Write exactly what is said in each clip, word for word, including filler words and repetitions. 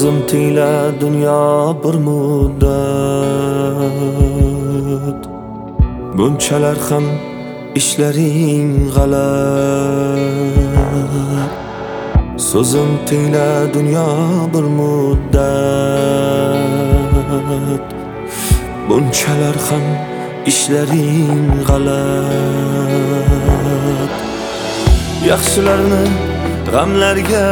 so'zim tingla dunyo bir muddat, bunchalar ham ishlaring g'alat. So'zim tingla dunyo bir muddat, bunchalar ham ishlaring g'alat. Yaxshilarni g'amlarga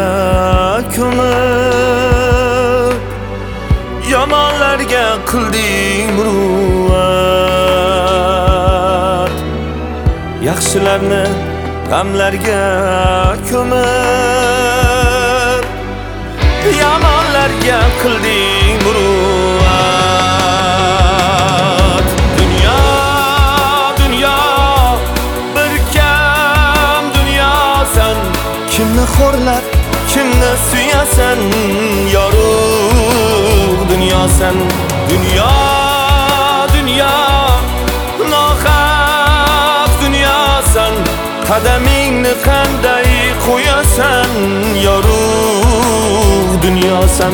ko'mib, yomonlarga qilding muruvvat. Yaxshilarni g'amlarga ko'mib, yomonlarga qilding muruvvat. Dunyo, dunyo, bir kam dunyosan. Kimni xo'rlab, kimni suyasan, yorug' dunyosan. Dunyo, dunyo, nohaq dunyosan. Qadamingni qanday qo'yasan, yorug' dunyosan.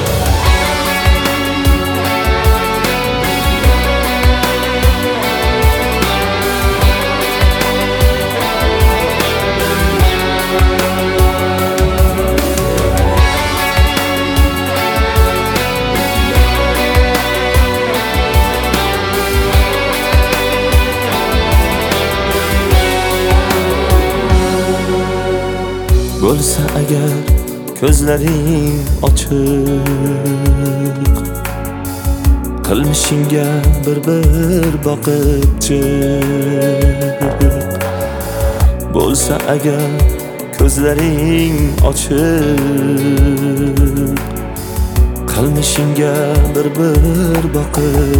Bo'lsa agar ko'zlaring ochiq, qilmishingga bir-bir boqib chiq. Bo'lsa agar ko'zlaring ochiq, qilmishingga bir-bir boqib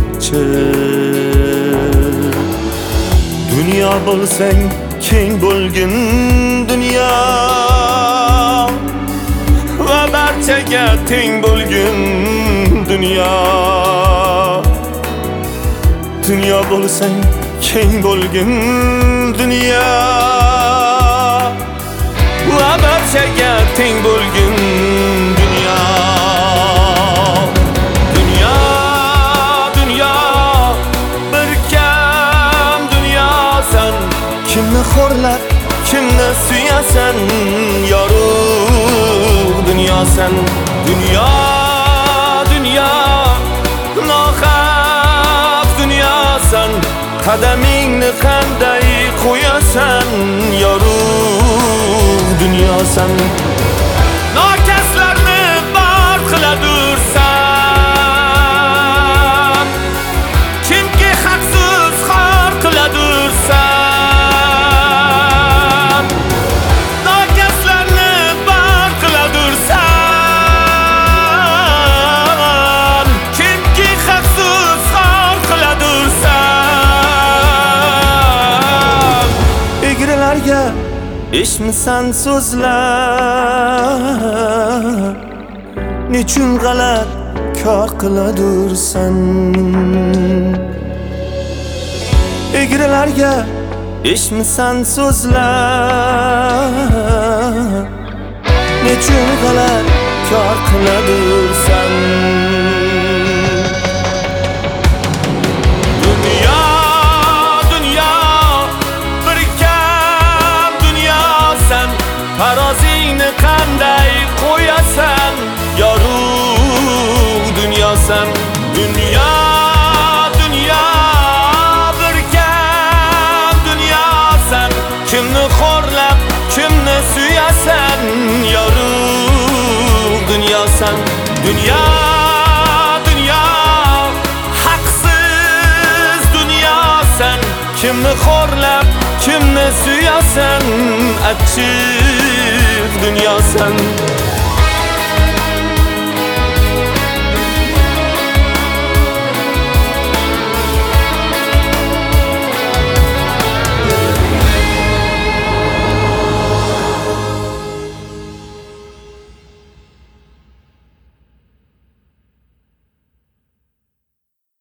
chiq. Dunyo bo'lsang keng bo'lgin dunyo, va barchaga teng bo'lgin dunyo. Dunyo bo'lsang keng bo'lgin dunyo, va barchaga teng bo'lgin dunyo. Dunyo, dunyo, bir kam dunyosan. Kimni xo'rlab, kimni suyasan, yorug' dunyosan. Dunyo, dunyo, nohaq dunyosan. Qadamingni qanday qo'yasan, yorug' dunyosan. Nokaslarni bor qiladursan, kimki haqsiz xor qiladursan. Nokaslarni bor qiladursan, kimki haqsiz xor qiladursan. Egrilarga eshitmisan so'zlar, nechun g'alat kor qiladursan. Egrilarga eshitmisan so'zlar, nechun g'alat kor qiladursan. Dunyo, dunyo, bir kam dunyosan. Tarozingni qanday qo'yasan, yorug' dunyosan. Dunyo, dunyo, bir kam dunyosan. Kimni xo'rlab, kimni suyasan, yorug' dunyosan. Dunyo, dunyo, haqsiz dunyosan. Kimni xo'rlab, kimni suyasan, achchiq dunyosan.